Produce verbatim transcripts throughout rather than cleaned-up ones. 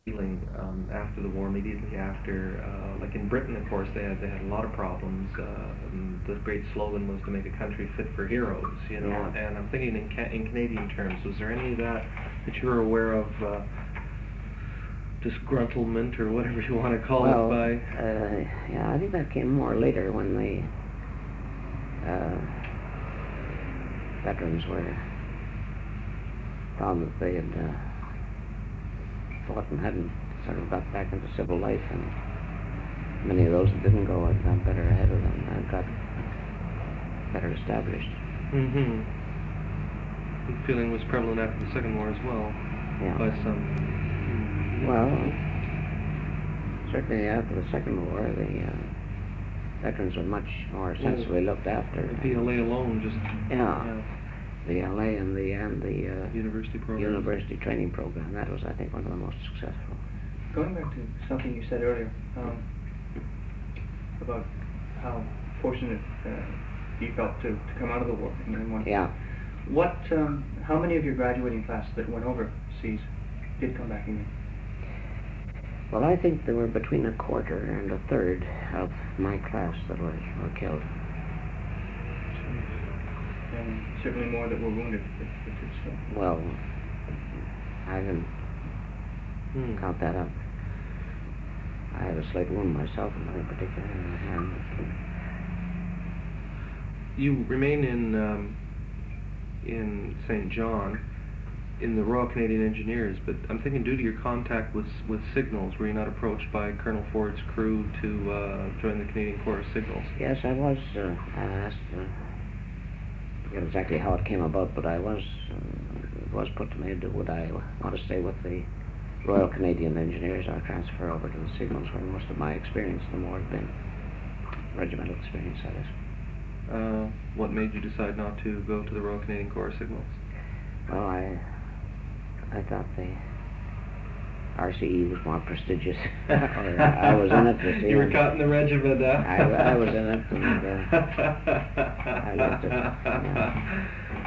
feeling um, after the war, immediately after. Uh, like in Britain, of course, they had they had a lot of problems. Uh, and the great slogan was to make a country fit for heroes, you know. Yeah. And I'm thinking in ca- in Canadian terms, was there any of that that you were aware of? Uh, disgruntlement or whatever you want to call well, it by. Uh, yeah, I think that came more later when the uh, veterans were found that they had uh, fought and hadn't sort of got back into civil life, and many of those that didn't go had got better ahead of them and got better established. Mm-hmm. The feeling was prevalent after the Second War as well, yeah. by some. Well, certainly after the Second War, the uh, veterans were much more sensibly well, looked after. The P L A alone just. Yeah. yeah. The L A and the and the uh, university program. University training program. That was, I think, one of the most successful. Going back to something you said earlier um, about how fortunate uh, you felt to, to come out of the war in, in one. Yeah. What? Um, how many of your graduating class that went overseas did come back again? Well, I think there were between a quarter and a third of my class that were, were killed. And certainly more that were wounded. If, if it's, uh, well, I didn't hmm. count that up. I had a slight wound myself, in particular in my hand. You remain in um, in Saint John, in the Royal Canadian Engineers, but I'm thinking due to your contact with with Signals, were you not approached by Colonel Ford's crew to uh, join the Canadian Corps of Signals? Yes, I was uh, asked. Uh, I forget exactly how it came about, but I was uh, it was put to me, do would I want to stay with the Royal Canadian Engineers or transfer over to the Signals, where most of my experience in the war had been. Regimental experience, that is. Uh, what made you decide not to go to the Royal Canadian Corps of Signals? Well, I I thought the R C E was more prestigious. or I was in it to see. You were caught in the regiment, huh? I, I was in it, and uh, I liked it. Yeah.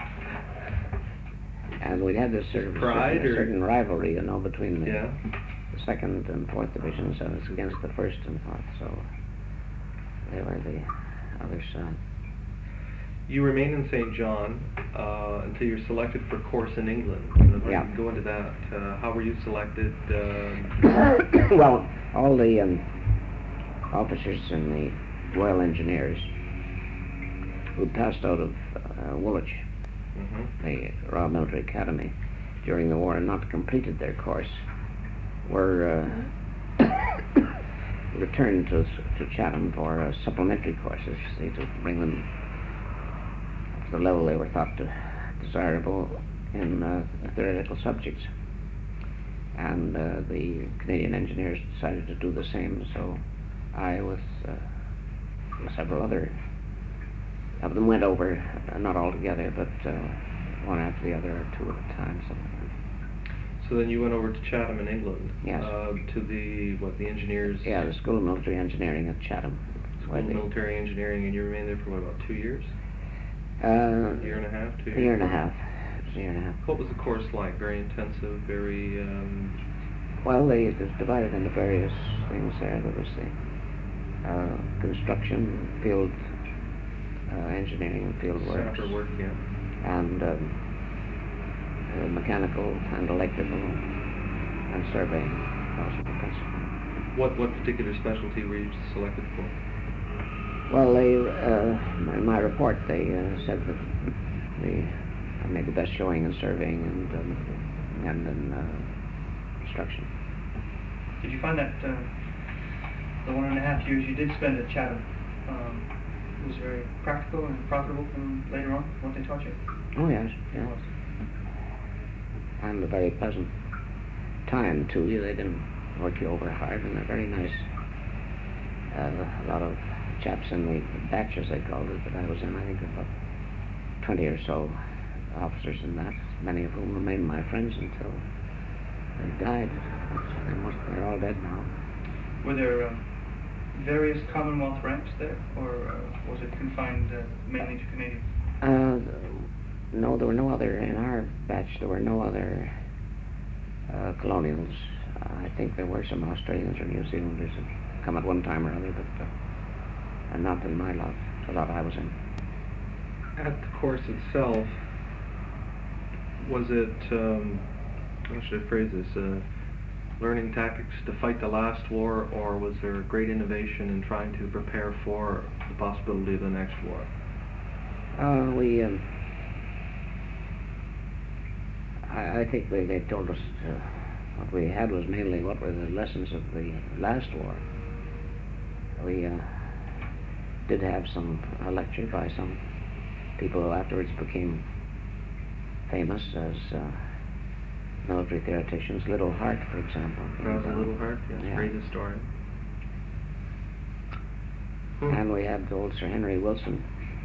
And we had this sort of Pride certain, or? certain rivalry, you know, between the, yeah. the second and fourth divisions. I was against the first and fourth, so they were the other side. You remain in Saint John uh, until you're selected for course in England. And if yeah. I can go into that, uh, how were you selected? Uh, well, all the um, officers in the Royal Engineers who passed out of uh, Woolwich, mm-hmm. the Royal Military Academy, during the war and not completed their course, were uh, returned to to Chatham for uh, supplementary courses, see, to bring them to the level they were thought to desirable in uh, theoretical subjects. And uh, the Canadian Engineers decided to do the same, so I, with uh, several other of them, went over, uh, not all together, but uh, one after the other, or two at a time, something like that. So then you went over to Chatham in England? Yes. Uh, to the, what, the engineers? Yeah, the School of Military Engineering at Chatham. School of Military Engineering, and you remained there for, what, about two years? Uh, a year and a half, two years? A year and a half. It was a year and a half. What was the course like? Very intensive, very... Um... Well, they, it was divided into various things there. There was the uh, construction, field uh, engineering and field works. Sapper work, yeah. And um, uh, mechanical and electrical and surveying. Also the principal. What, what particular specialty were you selected for? Well, they, uh, in my report, they uh, said that the, I made the best showing in surveying and um, and in uh, construction. Did you find that uh, the one and a half years you did spend at Chatham um, was very practical and profitable from later on, what they taught you? Oh, yes, yes. And a very pleasant time, too. They didn't work you over hard, and they're very nice. Uh, a lot of chaps in the batches, they called it, that I was in, I think about twenty or so officers in that, many of whom remained my friends until they died. They're, most, they're all dead now. Were there um, various Commonwealth ranks there, or uh, was it confined uh, mainly to Canadians? Uh, no, there were no other, in our batch, there were no other uh, colonials. I think there were some Australians or New Zealanders that come at one time or other, but uh, and not in my lot, the lot I was in. At the course itself, was it, um, how should I phrase this, uh, learning tactics to fight the last war, or was there great innovation in trying to prepare for the possibility of the next war? Uh, we, um, I, I think they, they told us uh, what we had was mainly what were the lessons of the last war. We uh, did have some a lecture by some people who afterwards became famous as uh, military theoreticians. Little Hart, for example. Basil uh, Little Hart, yes, yeah. great historian. Hmm. And we had old Sir Henry Wilson,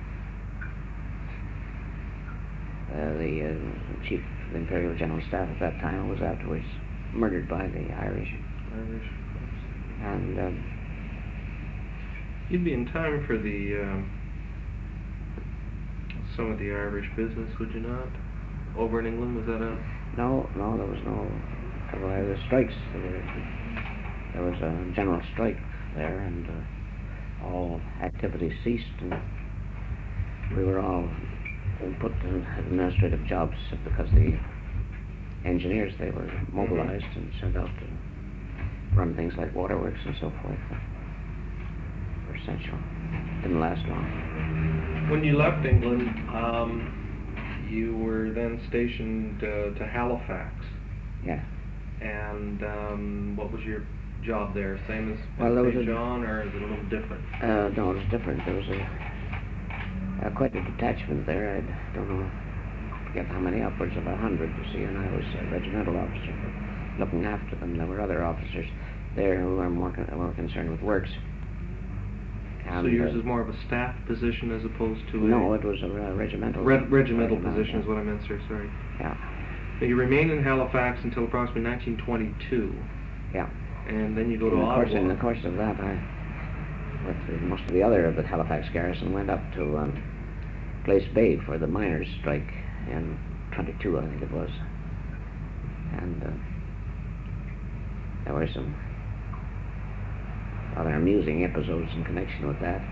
uh, the uh, chief of the Imperial General Staff at that time, was afterwards murdered by the Irish. Irish, of course. And um, You'd be in time for the um, some of the Irish business, would you not? Over in England, was that a... no, no, there was no, there were the strikes. There, were, there was a general strike there, and uh, all activity ceased, and we were all put in administrative jobs because the engineers, they were mobilized Mm-hmm. and sent out to run things like waterworks and so forth. Were essential. Didn't last long. When you left England, um, you were then stationed uh, to Halifax. Yeah. And um, what was your job there? Same as Well, there was Saint a- John, or is it a little different? Uh, no, it was different. There was a, a quite a detachment there. I don't know, forget how many, upwards of a hundred, you see, and I was a regimental officer looking after them. There were other officers there who were more, con- more concerned with works. And, so yours uh, is more of a staff position as opposed to a... No, it was a uh, regimental. Re- regimental regimental, position yeah. is what I meant, sir, sorry. Yeah, Now, you remain in Halifax until approximately nineteen twenty-two, yeah. and then you go to in the course, Ottawa. in the course of that, I, with the, most of the other of the Halifax garrison, went up to um, Place Bay for the miners' strike in twenty-two, I think it was. And uh, there were some rather amusing episodes in connection with that.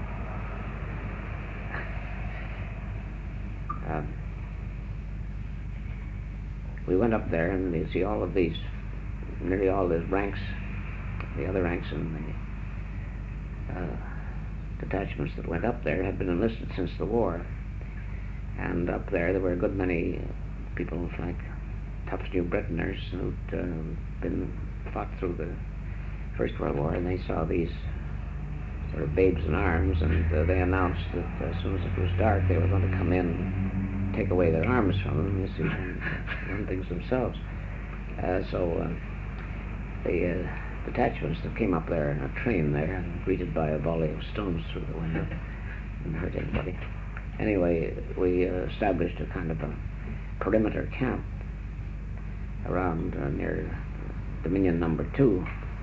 Um, we went up there, and you see all of these, nearly all the ranks, the other ranks in the uh, detachments that went up there had been enlisted since the war. And up there, there were a good many people like tough New Britonners who'd uh, been fought through the First World War, and they saw these sort of babes in arms, and uh, they announced that as soon as it was dark, they were going to come in and take away their arms from them, you see, and run things themselves. Uh, so uh, the uh, detachments that came up there in a train there, and greeted by a volley of stones through the window, didn't hurt anybody. Anyway, we uh, established a kind of a perimeter camp around uh, near Dominion Number Two.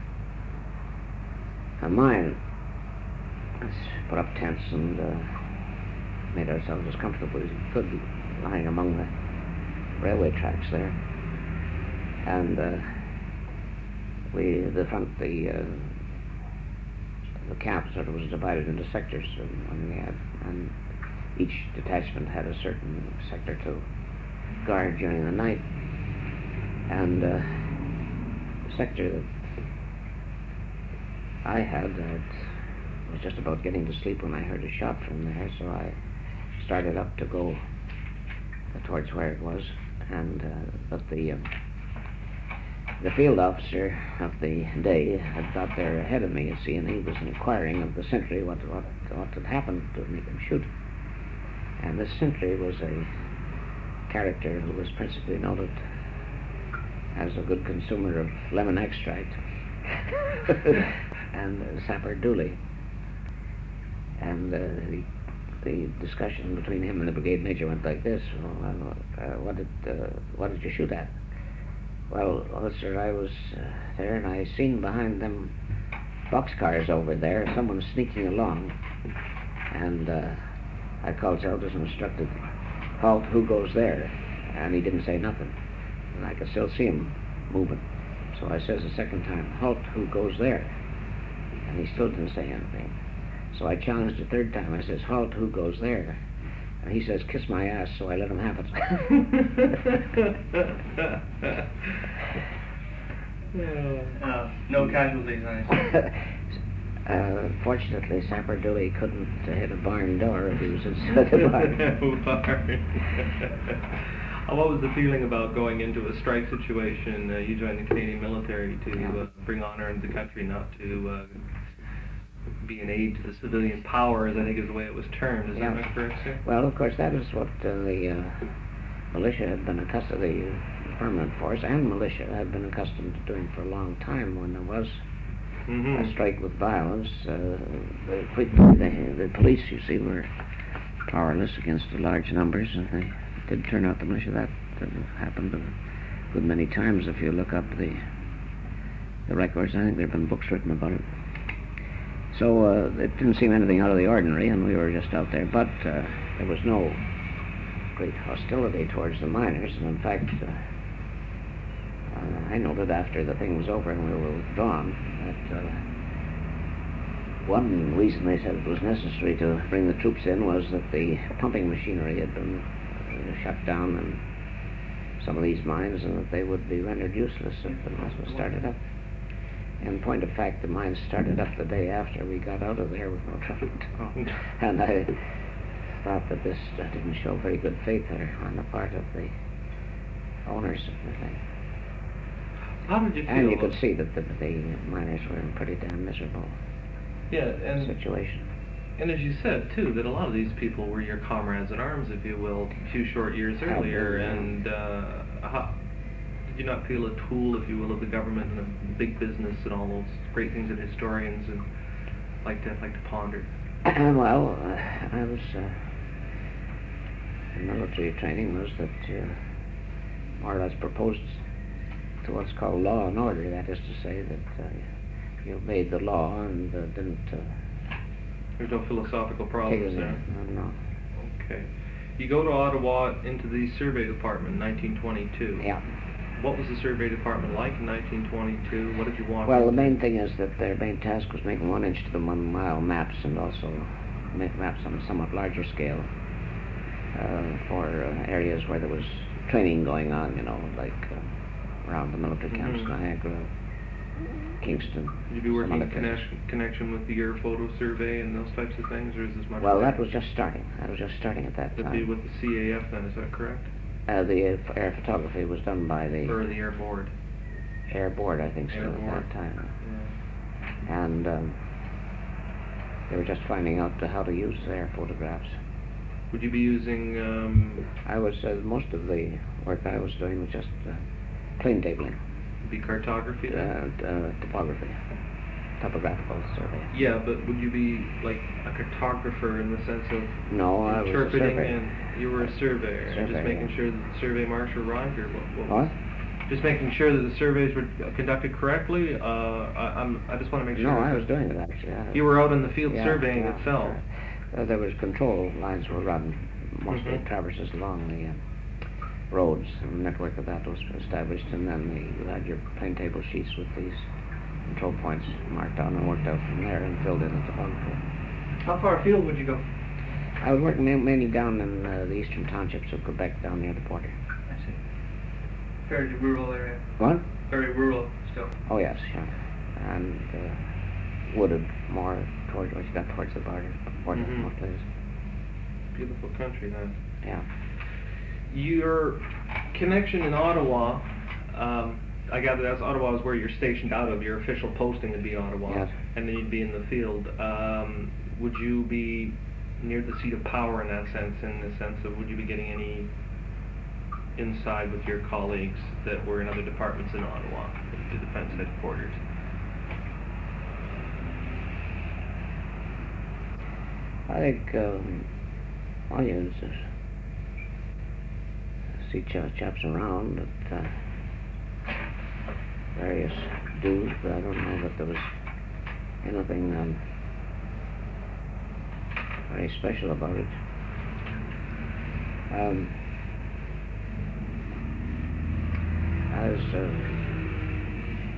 A mine. Let's put up tents and uh, made ourselves as comfortable as we could, lying among the railway tracks there. And uh, we, the front, the uh, the camp sort of was divided into sectors, and, and we had, and each detachment had a certain sector to guard during the night. And uh, the sector that I had, I was just about getting to sleep when I heard a shot from there, so I started up to go towards where it was, and uh, but the uh, the field officer of the day had got there ahead of me, you see, and he was inquiring of the sentry what what what had happened to make him shoot. And this sentry was a character who was principally noted as a good consumer of lemon extract and uh, Sapper Dooley. And uh, the, the discussion between him and the brigade major went like this: well, uh, what did uh, what did you shoot at? Well, officer, I was uh, there, and I seen behind them boxcars over there someone sneaking along, and uh, I called Elders and instructed, halt, who goes there? And he didn't say nothing, and I could still see him moving. So I says the second time, halt, who goes there? And he still didn't say anything. So I challenged the third time. I says, halt, who goes there? And he says, kiss my ass, so I let him have it. uh, no casualties, I Uh, fortunately, Sapper Dewey couldn't uh, hit a barn door if he was inside the barn. What was the feeling about going into a strike situation? Uh, you joined the Canadian military to Yeah. uh, bring honor into the country, not to uh, be an aid to the civilian powers, I think is the way it was termed. Is Yeah. that not correct, sir? Well, of course, that is what uh, the uh, militia had been accustomed, the permanent force and militia had been accustomed to doing for a long time when there was Mm-hmm. a strike with violence. Uh, the, the, the police, you see, were powerless against the large numbers, and they did turn out the militia. That, that happened a good many times. If you look up the the records, I think there have been books written about it. So uh, it didn't seem anything out of the ordinary, and we were just out there. But uh, there was no great hostility towards the miners, and in fact, uh, uh, I noted after the thing was over and we were withdrawn that uh, one reason they said it was necessary to bring the troops in was that the pumping machinery had been uh, shut down in some of these mines, and that they would be rendered useless if the mines was started up. In point of fact, the mines started up the day after we got out of there with no trouble at all. And I thought that this uh, didn't show very good faith there on the part of the owners of the thing. How did you feel? And you could see that the, the miners were in a pretty damn miserable yeah, and situation. And as you said, too, that a lot of these people were your comrades in arms, if you will, a few short years earlier. Yeah. And uh, how, did you not feel a tool, if you will, of the government and of big business and all those great things that historians and like to like to ponder? Well, uh, I was uh, the military training was that uh, more or less proposed to what's called law and order. That is to say that uh, you obeyed the law and uh, didn't. Uh, There's no philosophical problems take it, there. No, no. Okay. You go to Ottawa into the survey department in nineteen twenty-two. Yeah. What was the survey department like in nineteen twenty-two? What did you want? Well, the main thing is that their main task was making one inch to the one mile maps, and also make maps on a somewhat larger scale uh, for uh, areas where there was training going on, you know, like uh, around the military camps, Mhm. Niagara, Kingston. Would you be some working other in places. connection, connection with the air photo survey and those types of things, or is this much? Well, later? that was just starting. That was just starting at that That'd be time. with the C A F then, is that correct? Uh, the uh, air photography was done by the Or the air board? Air Board, I think, Air still at Board. that time. Yeah. And um, they were just finding out uh, how to use air photographs. Would you be using, um, I was, uh, most of the work I was doing was just uh, plane tabling, be cartography uh, then? uh, topography, topographical survey. Yeah, but would you be like a cartographer in the sense of No, I was a interpreting surveyor. and you were a surveyor, and just Surveyor, making yeah. sure that the survey marks were right, or what? what What? Just making sure that the surveys were conducted correctly. Uh, I, I'm, I just want to make sure. No, I was doing it actually. I, You were out in the field yeah, surveying yeah, itself. Uh, there was control lines were run, mostly Mhm. traverses along the uh, roads, and a network of that was established, and then the, you had your plane table sheets with these control points marked down and worked out from there and filled in the topography. How far afield would you go? I was working ma- mainly down in uh, the eastern townships of Quebec, down near the border. I see. Very rural area. What? Very rural still. Oh yes, yeah, and uh, wooded more towards once you got towards the border, border Mhm. most places. Beautiful country, huh? Yeah. Your connection in Ottawa, um, I gather that's Ottawa is where you're stationed out of. Your official posting would be Ottawa, Yes. and then you'd be in the field. Um, would you be near the seat of power in that sense, in the sense of would you be getting any inside with your colleagues that were in other departments in Ottawa, the defense headquarters? I think, um, oh yeah, it's just see ch- chaps around at uh, various dues, but I don't know that there was anything um, very special about it. Um, as uh,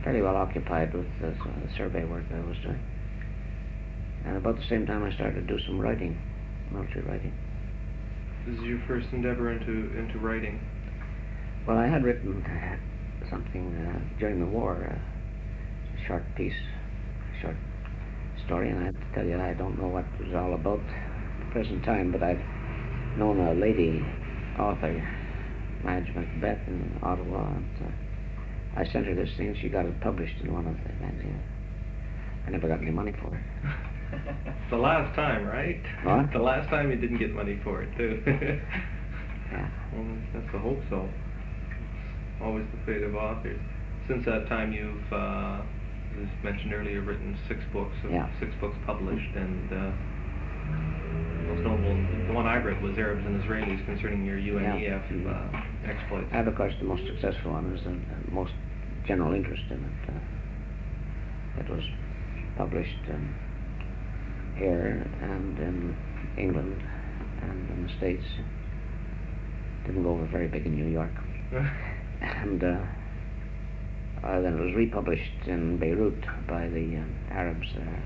fairly well occupied with the, the survey work I was doing. And about the same time I started to do some writing, military writing. This is your first endeavor into into writing. Well, I had written uh, something uh, during the war, uh, a short piece, a short story, and I have to tell you I don't know what it was all about at the present time, but I've known a lady author, Madge Macbeth, in Ottawa, and uh, I sent her this thing and she got it published in one of the magazines. I never got any money for it. The last time, right? What? The last time you didn't get money for it, too. Yeah. Well, that's the hope so. Always the fate of authors. Since that time you've, uh, as mentioned earlier, written six books, uh, Yeah. six books published, and uh, most notable, the one I read was Arabs and Israelis concerning your U N E F Yeah. uh, exploits. And of course the most successful one was the the most general interest in it. Uh, it was published um, here and in England and in the States. Didn't go over very big in New York. And uh, uh, then it was republished in Beirut by the uh, Arabs there.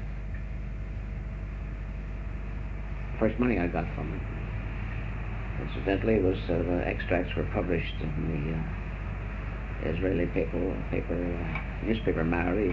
First money I got from it, incidentally, was uh, the extracts were published in the uh, Israeli paper, paper uh, newspaper Ma'ariv.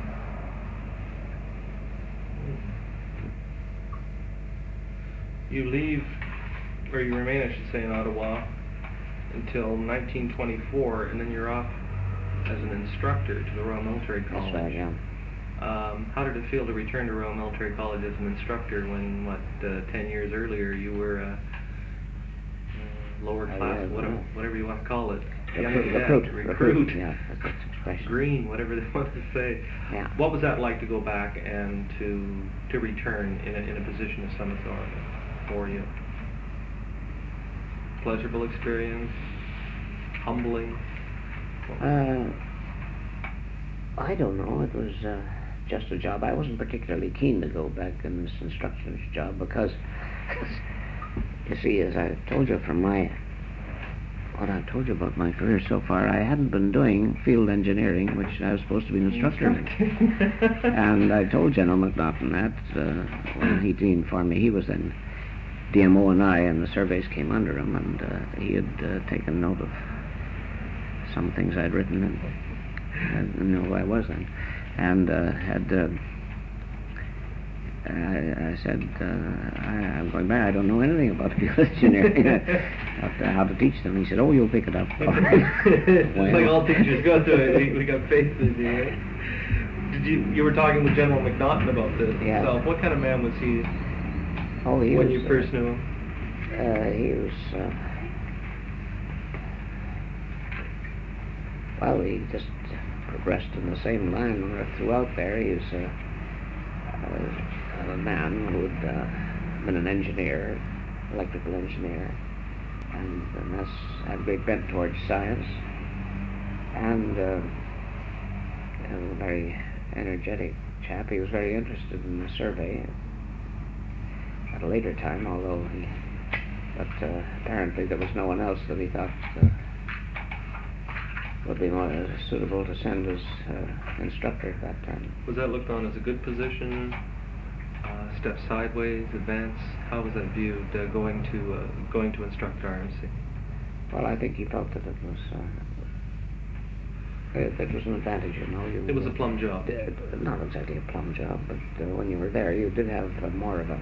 You leave, or you remain, I should say, in Ottawa until nineteen twenty-four, and then you're off as an instructor to the Royal Military College. That's right, yeah. Um, how did it feel to return to Royal Military College as an instructor when, what, uh, ten years earlier you were uh, uh, lower Oh, class, yeah, whatever, yeah. whatever you want to call it, young Recruit, cadet, recruit, recruit, recruit, yeah, that's the expression. green, whatever they want to say. Yeah. What was that like to go back and to to return in a, in a position of some authority for you? Pleasurable experience? Humbling? Uh, I don't know. It was uh, just a job. I wasn't particularly keen to go back in this instructor's job because, you see, as I told you from my, what I've told you about my career so far, I hadn't been doing field engineering, which I was supposed to be an instructor in. And I told General McNaughton that uh, when he informed me he was then D M O and I, and the surveys came under him, and uh, he had uh, taken note of some things I'd written and, and knew who I was then, and uh, had. Uh, I, I said, uh, I, I'm going back. I don't know anything about field engineering, about uh, how to teach them. He said, "Oh, you'll pick it up." It's Well, like all teachers go through it. We, we got faith in you, right? Did you? You were talking with General McNaughton about this Yeah. himself. What kind of man was he Oh, he when was, you first knew him? Uh, he was. Uh, well, he just progressed in the same line throughout there. He was uh, uh, a man who had uh, been an engineer, electrical engineer, and, and that's had a great bent towards science, and uh, a very energetic chap. He was very interested in the survey at a later time, although he, but uh, apparently there was no one else that he thought uh, would be more uh, suitable to send as uh, instructor at that time. Was that looked on as a good position? Uh, step sideways, advance? How was that viewed? Uh, going to uh, going to instruct R M C? Well, I think he felt that it was uh, it, it was an advantage, you know. You, It was a plum job. uh, not exactly a plum job, but uh, when you were there, you did have uh, more of a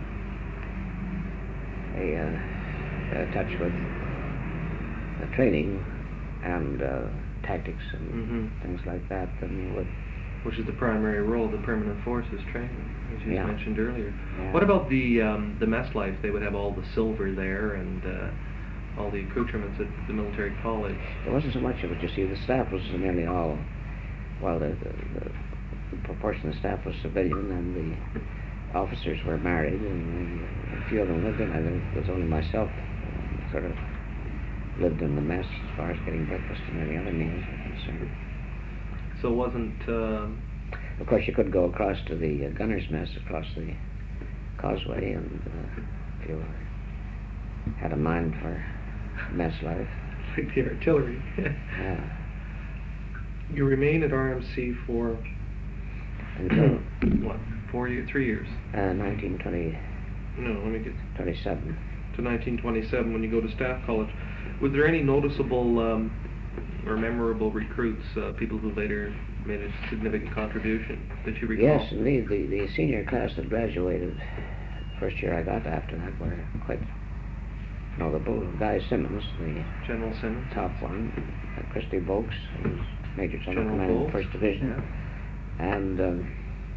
a, uh, a touch with the training and uh, tactics and Mm-hmm. things like that than you would. Which is the primary role of the permanent forces training, as you Yeah. mentioned earlier. Yeah. What about the um, the mess life? They would have all the silver there and uh, all the accoutrements at the military college. There wasn't so much of it, you see. The staff was nearly all, well, the, the, the, the proportion of the staff was civilian, and the officers were married, and uh, a few of them lived in. I think it was only myself uh, sort of lived in the mess as far as getting breakfast and any other meals were concerned. So it wasn't. Uh, Of course, you could go across to the uh, gunner's mess across the causeway, and uh, if you had a mind for mess life. like the artillery. Yeah. You remain at R M C for until what? Four years? Three years? uh, nineteen twenty, No, let me get twenty-seven. to nineteen twenty-seven when you go to Staff College. Was there any noticeable um, or memorable recruits, uh, people who later made a significant contribution that you recall? Yes, indeed. The, the senior class that graduated first year I got after that were quite notable. Guy Simmons, the General Simmons? top one, uh, Christy Volks, who was Major General General Commanding Volks, First Division, yeah. and um,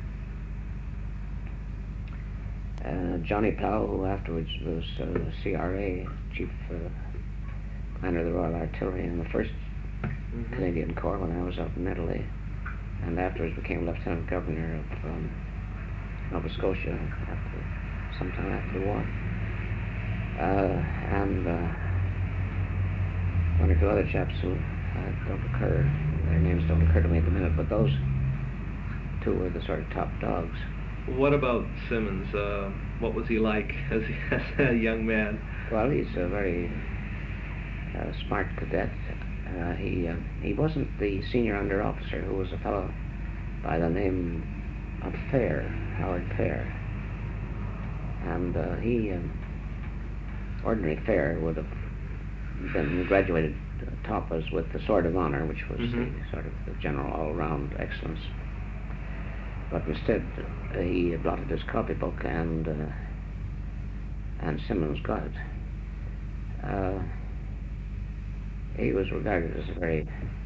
uh, Johnny Plow, who afterwards was uh, C R A, Chief uh, Commander of the Royal Artillery in the first Mm-hmm. Canadian Corps when I was out in Italy, and afterwards became Lieutenant Governor of um, Nova Scotia after sometime after the war. Uh, and uh, one or two other chaps who uh, don't occur, their names don't occur to me at the minute, but those two were the sort of top dogs. What about Simmons? Uh, what was he like as, he, as a young man? Well, he's a very uh, smart cadet. Uh, he uh, he wasn't the senior under officer, who was a fellow by the name of Fair, Howard Fair. And uh, he, um, ordinary Fair, would have been graduated uh, top us with the Sword of Honor, which was Mhm. the sort of the general all-round excellence. But instead, uh, he blotted his copybook, and uh, and Simmons got it. Uh, he was regarded as a very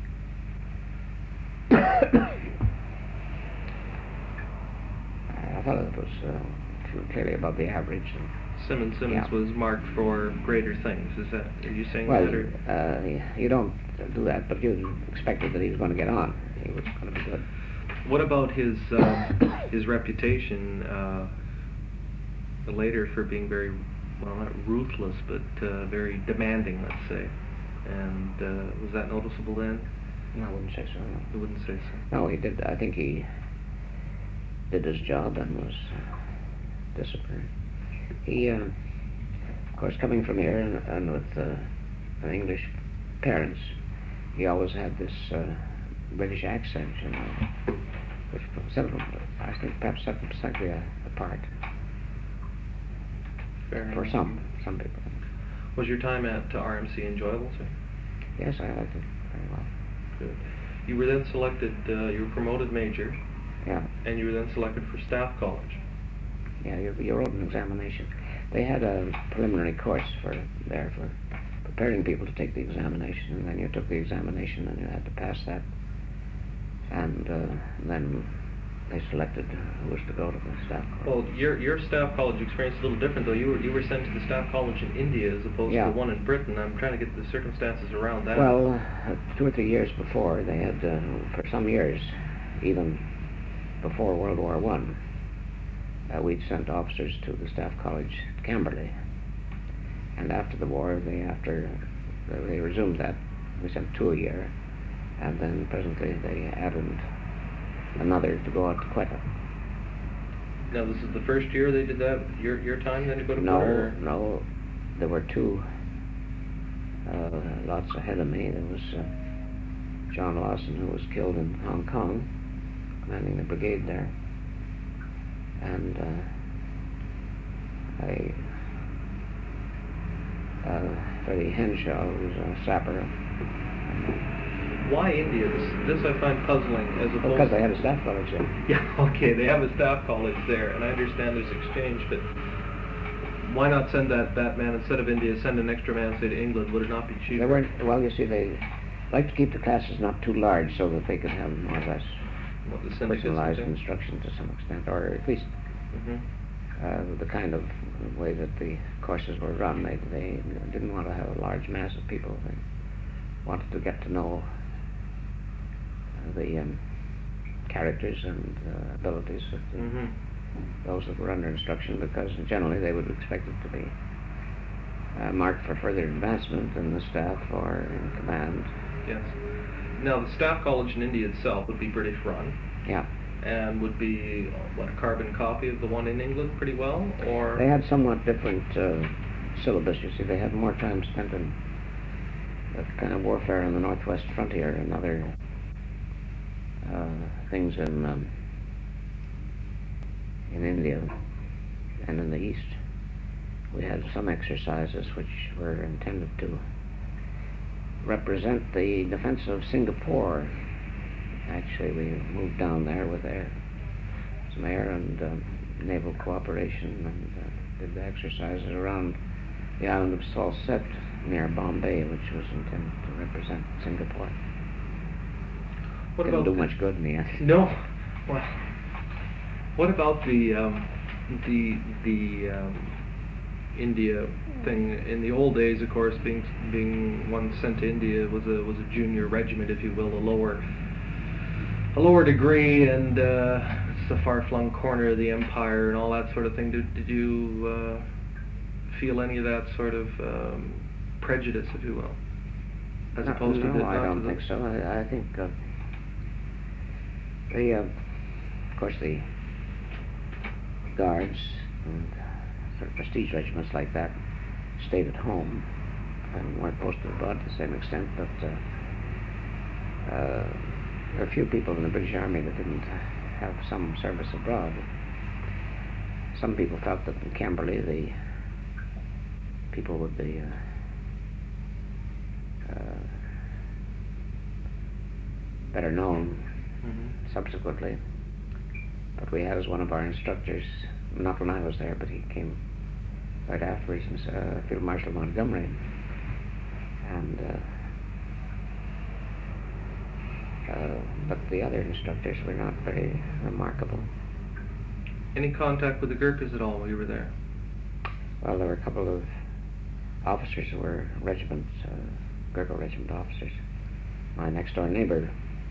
a fellow that was uh, clearly above the average. And, Simmons Simmons Yeah. was marked for greater things. Is that, are you saying well, that? Or? uh, you don't do that, but you expected that he was going to get on. He was going to be good. What about his uh, his reputation uh, later for being very, well, not ruthless, but uh, very demanding, let's say? And uh, was that noticeable then? No, I wouldn't say so. No. I wouldn't say so. No, he did. I think he did his job and was uh, disciplined. He, uh, of course, coming from here and, and with uh, an English parents, he always had this uh, British accent, you know, which set him, I think, perhaps set him slightly uh, apart. Fair For enough. some, some people. Was your time at uh, R M C enjoyable, sir? Yes, I liked it very well. Good. You were then selected, uh, you were promoted major, Yeah, and you were then selected for Staff College. yeah. You, you wrote an examination. They had a preliminary course for there for preparing people to take the examination, and then you took the examination, and you had to pass that, and uh, then they selected who was to go to the Staff College. Well, your your Staff College experience is a little different, though. You were you were sent to the Staff College in India as opposed Yeah. to the one in Britain. I'm trying to get the circumstances around that. Well, uh, two or three years before, they had, uh, for some years, even before World War One, uh, we'd sent officers to the Staff College at Camberley. And after the war, they after they resumed that, we sent two a year, and then presently they added another to go out to Quetta. Now, this is the first year they did that. Your your time then to go to No, Quetta, or? no, there were two uh, lots ahead of me. There was uh, John Lawson, who was killed in Hong Kong, commanding the brigade there, and uh, I, uh, Freddie Henshaw, who was a sapper, Why India? This, this I find puzzling as opposed. because they had a staff college there. Yeah, okay, they have a Staff College there, and I understand there's exchange, but why not send that, that man, instead of India, send an extra man, say, to England? Would it not be cheaper? They weren't, well, you see, they liked to keep the classes not too large so that they could have more or less What, the syndicates and personalized things? instruction to some extent, or at least Mhm. uh, the kind of way that the courses were run. They, they didn't want to have a large mass of people. They wanted to get to know uh, the um, characters and uh, abilities of the, Mhm. those that were under instruction, because generally they would expect it to be uh, marked for further advancement in the staff or in command. Yes. Now, the Staff College in India itself would be British run, Yeah. and would be, what, a carbon copy of the one in England pretty well, or? They had somewhat different uh, syllabus, you see. They had more time spent in that kind of warfare on the northwest frontier and other things in um, in India and in the East. We had some exercises which were intended to represent the defense of Singapore. Actually, we moved down there with air, some air and um, naval cooperation, and uh, did the exercises around the island of Salsette near Bombay, which was intended to represent Singapore. What Didn't about do the- much good in the end. No. Well, what about the um, the the um, India thing? In the old days, of course, being being one sent to India was a was a junior regiment, if you will, a lower a lower degree, and uh, it's a far-flung corner of the empire and all that sort of thing. Did did you uh, feel any of that sort of um, prejudice, if you will, as no, opposed no, to the, I not to don't the- think so. I, I think uh, the, uh, of course, the guards and sort of prestige regiments like that stayed at home and weren't posted abroad to the same extent, but uh, uh, there are a few people in the British Army that didn't have some service abroad. Some people felt that in Camberley the people would be uh, uh, better known Mhm. subsequently. But we had as one of our instructors, not when I was there, but he came right afterwards, uh, Field Marshal Montgomery. And uh, uh, but the other instructors were not very remarkable. Any contact with the Gurkhas at all while you were there? Well, there were a couple of officers who were regiment, uh, Gurkha regiment officers. My next door neighbor,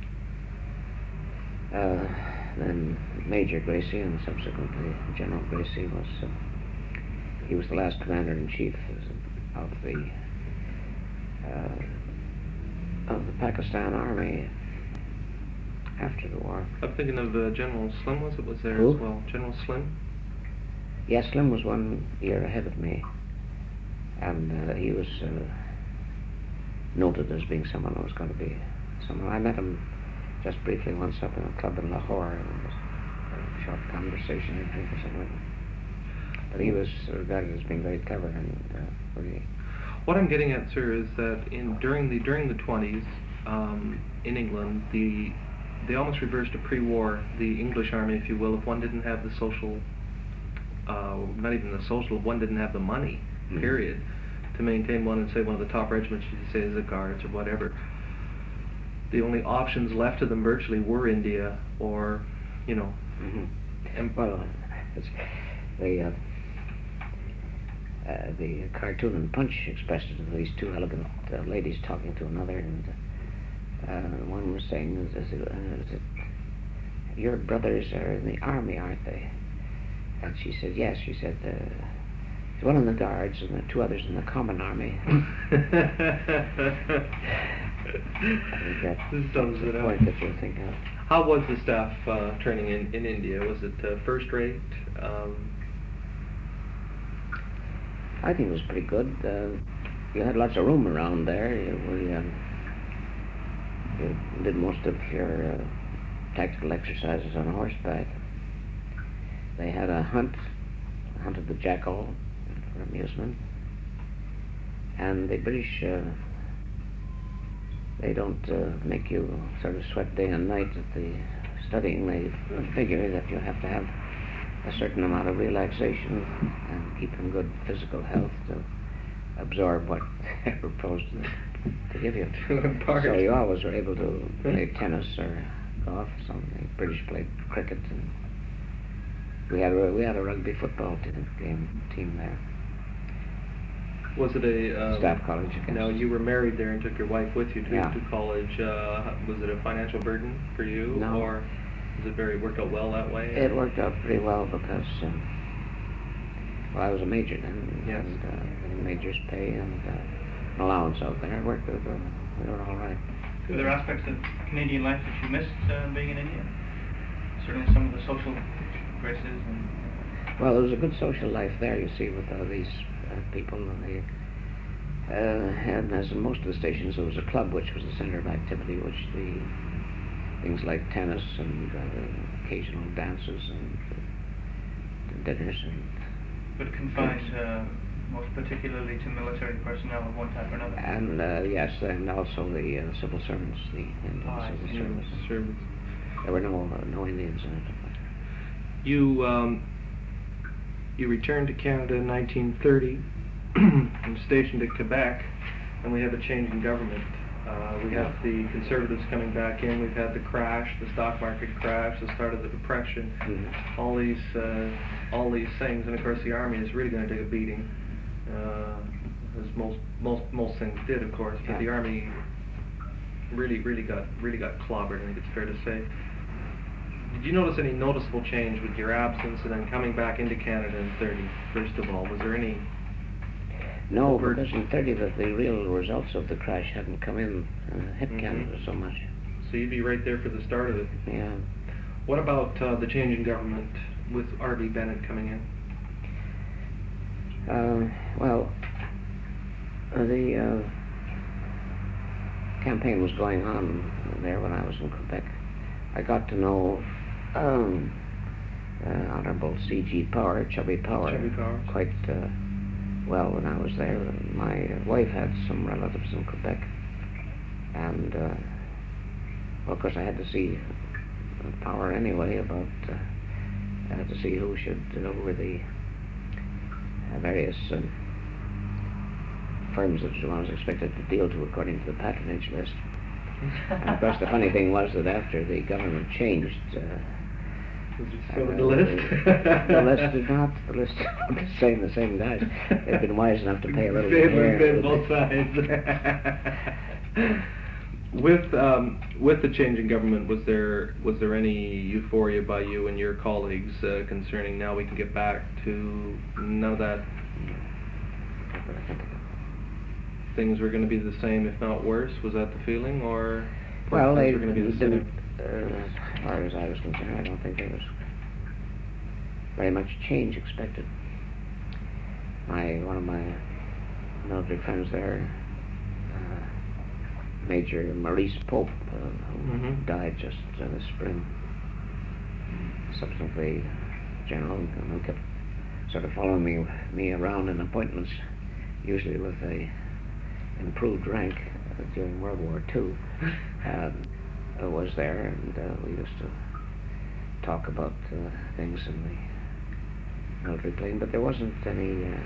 uh, then Major Gracie, and subsequently General Gracie, was uh, he was the last commander-in-chief of the uh, of the Pakistan Army after the war. I'm thinking of uh, General Slim, was it, was there Who? as well? General Slim? Yes, Slim was one year ahead of me, and uh, he was uh, noted as being someone who was going to be someone. I met him just briefly once up in a club in Lahore, and it was a short conversation, I think, or something. But he was regarded as being very clever and uh, really. What I'm getting at, sir, is that in during the during the twenties um, in England, the they almost reversed a pre-war the English army, if you will. If one didn't have the social, uh, not even the social, if one didn't have the money, Mhm. period, to maintain one and say one of the top regiments, you say the Guards or whatever. The only options left to them virtually were India or, you know, Mm-hmm. and Well, it's, the uh, uh, the cartoon in Punch expressed it of these two elegant uh, ladies talking to another, and uh, one was saying, is, is, it, uh, is it, your brothers are in the army, aren't they? And she said, yes. She said, uh, one in the Guards and the two others in the Common Army. I think that's This sums the it up. point that you're thinking of. How was the staff uh, training in, in India? Was it uh, first rate? Um, I think it was pretty good. Uh, you had lots of room around there. You, we, um, you did most of your uh, tactical exercises on horseback. They had a hunt, hunted the jackal for amusement. And the British, uh, they don't uh, make you sort of sweat day and night at the studying. They figure that you have to have a certain amount of relaxation and keep in good physical health to absorb what they're proposed to, to give you. To impart. So you always were able to play tennis or golf. Some the British played cricket, and we had a, we had a rugby football team, game team there. was it a um, Staff college, I guess. Now you were married there and took your wife with you to, Yeah. to college. Uh, was it a financial burden for you, No. or was it very worked out well that way? It worked out pretty well because, um, well, I was a major then, Yes. and uh, major's pay and uh, an allowance out there. It worked out. Uh, we were all right. Were there aspects of Canadian life that you missed uh, being in India? Certainly some of the social graces and... Well, there was a good social life there, you see, with all these uh, people. And, they, uh, and as in most of the stations, there was a club which was the center of activity, which the things like tennis and uh, occasional dances and uh, dinners and. But confined uh, most particularly to military personnel of one type or another. And uh, yes, and also the uh, civil servants, the Indian Ah, I civil see. service. Service. There were no uh, no Indians in it. You um, you returned to Canada in nineteen thirty and stationed at Quebec, and we have a change in government. Uh, we Yeah. have the Conservatives coming back in. We've had the crash, the stock market crash, the start of the Depression. Mhm. All these uh, all these things, and of course the Army is really going to take a beating, uh, as most most most things did, of course. But Yeah. the Army really really got really got clobbered. I think it's fair to say. Did you notice any noticeable change with your absence and then coming back into Canada in thirty? First of all, was there any? No, overt- because in thirty that the real results of the crash hadn't come in and hit Mhm. Canada so much. So you'd be right there for the start of it. Yeah. What about uh, the change in government with R V Bennett coming in? Uh, well, uh, the uh, campaign was going on there when I was in Quebec. I got to know um, uh, Honorable C G Power, Chubby Power, Chubby Power. quite uh, well when I was there. My wife had some relatives in Quebec, and uh, well, of course I had to see Power anyway about uh, I had to see who should uh, who were the uh, various uh, firms that I was expected to deal to according to the patronage list. And of course, the funny thing was that after the government changed, uh, Was it uh, still in the list? the list did not. The list was the same. The same guys. They've been wise enough to pay a little They've bit been more. both sides. With um, with the change in government, was there was there any euphoria by you and your colleagues uh, concerning now we can get back to none of that? Things were going to be the same, if not worse. Was that the feeling, or Well, they things were going to be the didn't. same? Uh, as far as I was concerned, I don't think there was very much change expected. My one of my military friends there, uh, Major Maurice Pope, uh, who Mhm. died just uh, this spring. Subsequently, General, who kept sort of following me me around in appointments, usually with a improved rank uh, during World War Two, uh, uh, was there, and uh, we used to talk about uh, things in the military plane, but there wasn't any uh,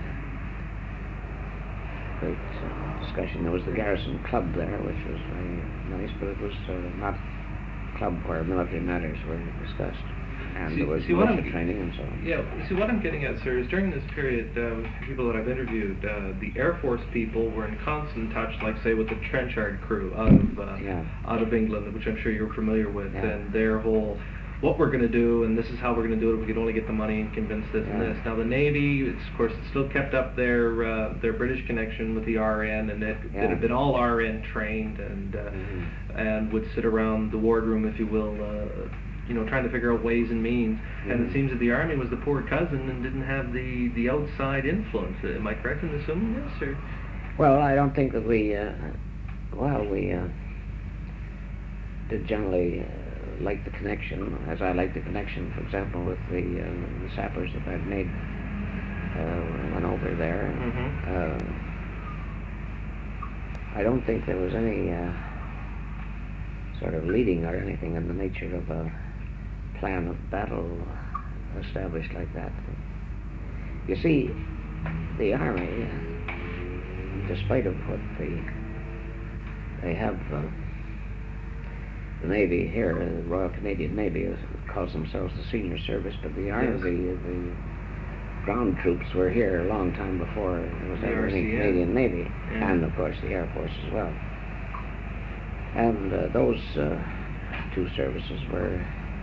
great uh, discussion. There was the Garrison Club there, which was very nice, but it was uh, not a club where military matters were discussed. And See- there was see what militia I'm- training and so on. Yeah, see what I'm getting at, sir, is during this period, uh, with people that I've interviewed, uh, the Air Force people were in constant touch, like say with the Trenchard crew out of uh, Yeah. out of England, which I'm sure you're familiar with, Yeah. and their whole what we're going to do, and this is how we're going to do it if we could only get the money and convince this and Yeah. this. Now the Navy, it's, of course, it's still kept up their uh, their British connection with the R N, and it, Yeah. it had been all R N trained, and uh, Mhm. and would sit around the wardroom, if you will, uh, you know, trying to figure out ways and means. And Mhm. it seems that the Army was the poor cousin and didn't have the, the outside influence. Am I correct in assuming this, or? Well, I don't think that we, uh, well, we uh, did generally uh, like the connection, as I like the connection, for example, with the, uh, the sappers that I've made uh, when I went over there. Mhm. Uh, I don't think there was any uh, sort of leading or anything in the nature of a plan of battle established like that. You see, the Army, uh, despite of what the, they have, uh, the Navy here, the Royal Canadian Navy, uh, calls themselves the senior service, but the Army, Yes. the, the ground troops were here a long time before there was The ever any R C N. Canadian Navy, Yeah. and of course the Air Force as well. And uh, those uh, two services were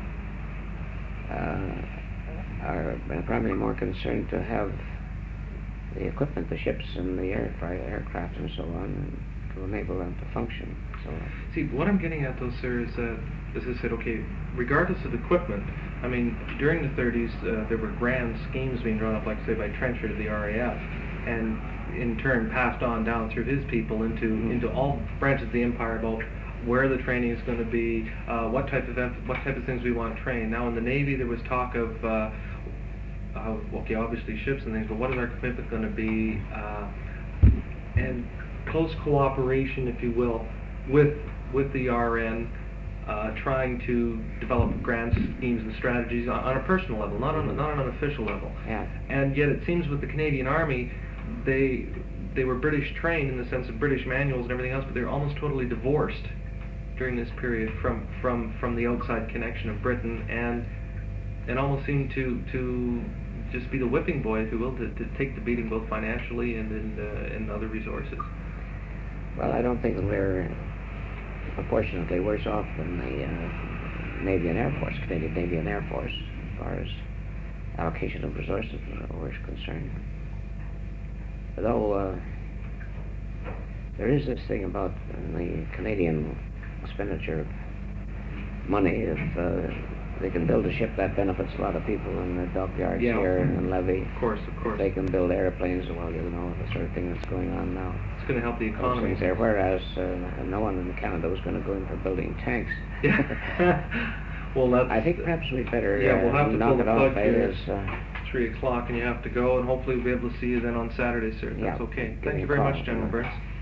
uh, are primarily more concerned to have the equipment, the ships and the air, aircraft and so on, and to enable them to function. So, See, what I'm getting at, though, sir, is that, as I said, okay, regardless of equipment, I mean, during the thirties, uh, there were grand schemes being drawn up, like, say, by Trenchard of the R A F, and in turn passed on down through his people into Mhm. into all branches of the empire about where the training is going to be, uh, what type of em- what type of things we want to train. Now in the Navy there was talk of uh, uh, okay, obviously ships and things, but what is our commitment going to be, uh, and close cooperation, if you will, with with the R N, uh, trying to develop grant schemes and strategies on, on a personal level, not on not on an official level. Yeah. And yet it seems with the Canadian Army, they they were British trained in the sense of British manuals and everything else, but they're almost totally divorced during this period from from from the outside connection of Britain, and and almost seem to to just be the whipping boy, if you will, to, to take the beating both financially and in uh, in other resources. Well, I don't think that we're proportionately worse off than the uh, Navy and Air Force, Canadian Navy and Air Force, as far as allocation of resources are concerned. Though uh, there is this thing about the Canadian expenditure of money. If uh, they can build a ship, that benefits a lot of people in the dockyards Yeah. here and Levy. Of course, of course. If they can build airplanes, well, you know, the sort of thing that's going on now. It's going to help the Those economy. things there, whereas uh, no one in Canada was going to go in for building tanks. Well, that's... I think perhaps we better Yeah, we'll have uh, to knock pull it the off. plug It here. is, uh, Three o'clock and you have to go, and hopefully we'll be able to see you then on Saturday, sir. Yeah. That's okay. Give Thank me you a very call. much, General Burns.